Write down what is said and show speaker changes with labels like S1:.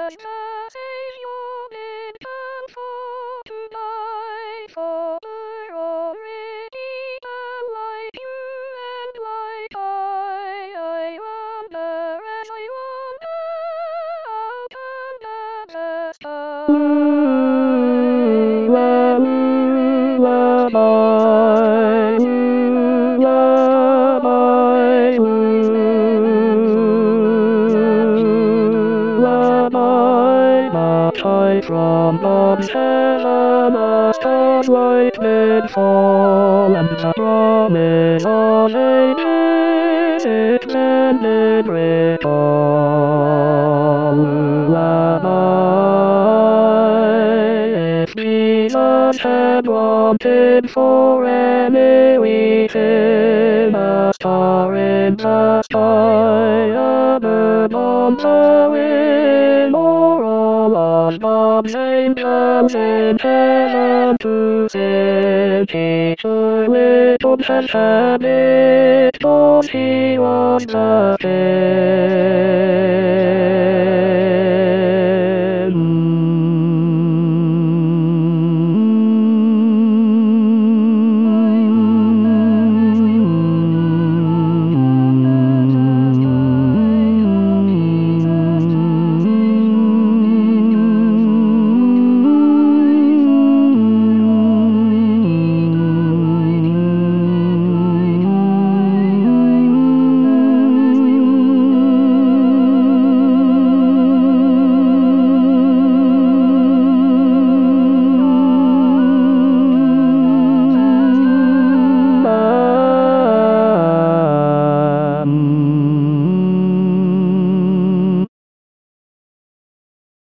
S1: as the Savior did come for to die for the already like you and like I wonder as I wander out under the sky. From God's heaven a star's light did fall, and the promise of ages it then did recall. If Jesus had wanted for any weekend, a star in the sky, a bird on the wing, or all of God's angels in heaven to sing, Teacher Whittle has had it, 'cause he was the king.